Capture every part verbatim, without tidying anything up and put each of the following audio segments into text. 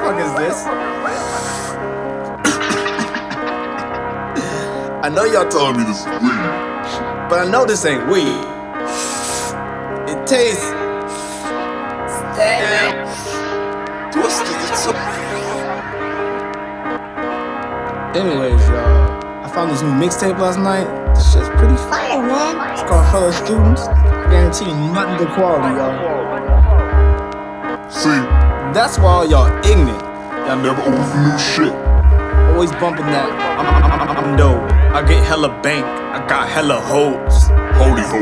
fuck is this? I know y'all told me this is weed, but I know this ain't weed. It tastes damn twisted. Anyways, y'all, I found this new mixtape last night. This shit's pretty fire, man. It's called Fellow Students. I guarantee you nothing but quality, y'all. See, that's why all y'all ignorant. Y'all never open new shit. Always bumping that. I'm, I'm, I'm, I'm dope. I get hella bank. I got hella hoes. Holy ho.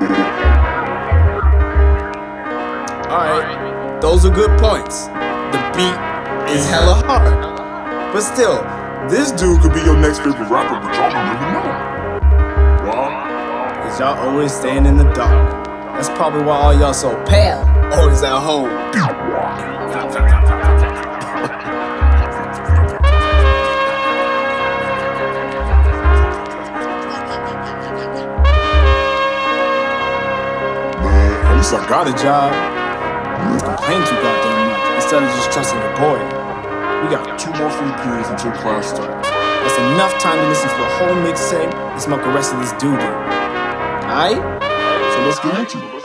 Alright, those are good points. The beat is hella hard. But still, this dude could be your next favorite rapper, but y'all don't even know. Why? Cause y'all always staying in the dark. That's probably why all y'all so pale. Always at home. At least I got a job. Complain too goddamn much instead of just trusting your boy. We got two more free periods until class starts. That's enough time to listen to the whole mixtape and smoke the rest of this dude. Alright? So let's get into it.